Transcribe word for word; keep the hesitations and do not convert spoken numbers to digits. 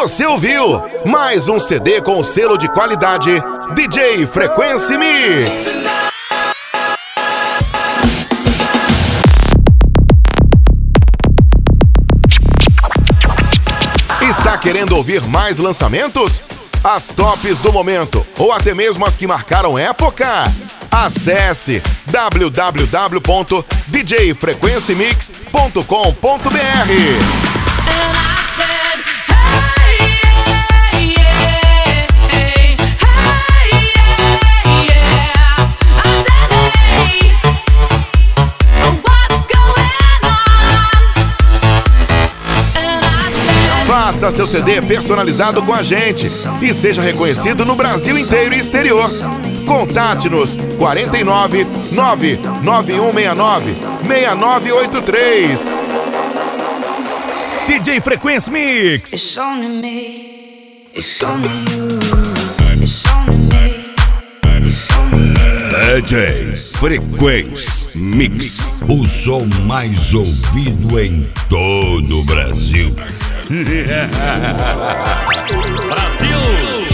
Você ouviu mais um C D com selo de qualidade D J Frequency Mix. Está querendo ouvir mais lançamentos? As tops do momento ou até mesmo as que marcaram época? Acesse w w w ponto d j frequency mix ponto com ponto b r. Faça seu C D personalizado com a gente e seja reconhecido no Brasil inteiro e exterior. Contate-nos quarenta e nove, nove nove um seis nove, seis nove oito três. D J Frequency Mix. It's only me. It's only you. It's only me. It's only you. D J Frequency Mix, o som mais ouvido em todo o Brasil. Brasil!